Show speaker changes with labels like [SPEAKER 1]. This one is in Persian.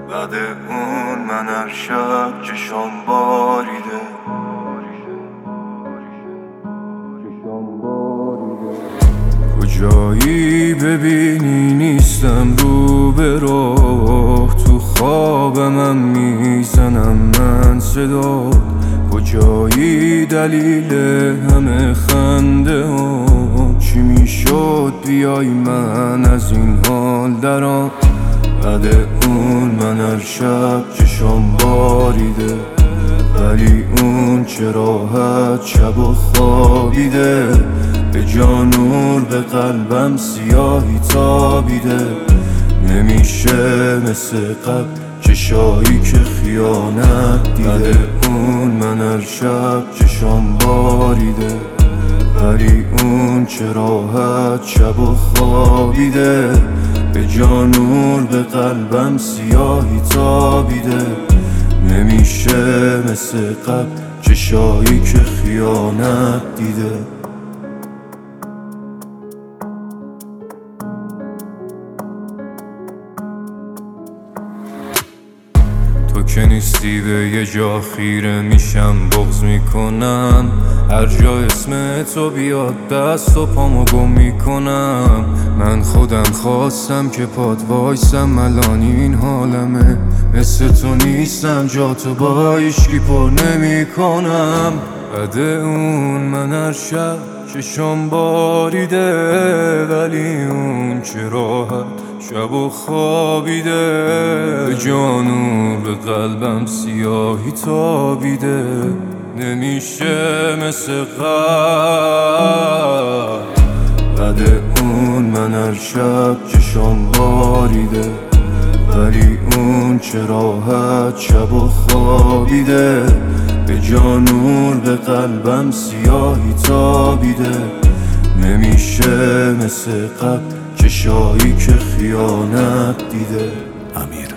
[SPEAKER 1] بعد اون من هر شب چشام باریده. کجایی ببینی نیستم رو به راه، تو خوابم میزنم من صدا. کجایی دلیل همه خنده ها؟ چی میشد بیای من از این حال درام؟ بعد اون من هر شب چشام باریده، ولی اون چه راحت شب و خوابیده. به جانور به قلبم سیاهی تابیده. نمیشه مثل قبل چشایی که خیانت دیده. بعد اون من هر شب چشام باریده، ولی اون چه راحت شب و خوابیده. به جانور به قلبم سیاهی تابیده. نمیشه مثل قبل چشایی که خیانت دیده. تو که نیستی به یه جا خیره میشم، بغض میکنم هر جا اسم تو بیاد دست و پامو گم میکنم. من خودم خواستم که پات وایسم، الان این حالمه. مثل تو نیستم جاتو با هیچکی پر نمیکنم. بعد اون من هر شب چشام باریده، ولی اون چه راحت شب و خوابیده. به جانور به قلبم سیاهی تابیده. نمیشه مثل قبل. بعد اون من هر شب چشام باریده، ولی اون چه راحت شب و خوابیده. به جانور به قلبم سیاهی تابیده. نمیشه مثل قبل چشایی که خیانت دیده. امیر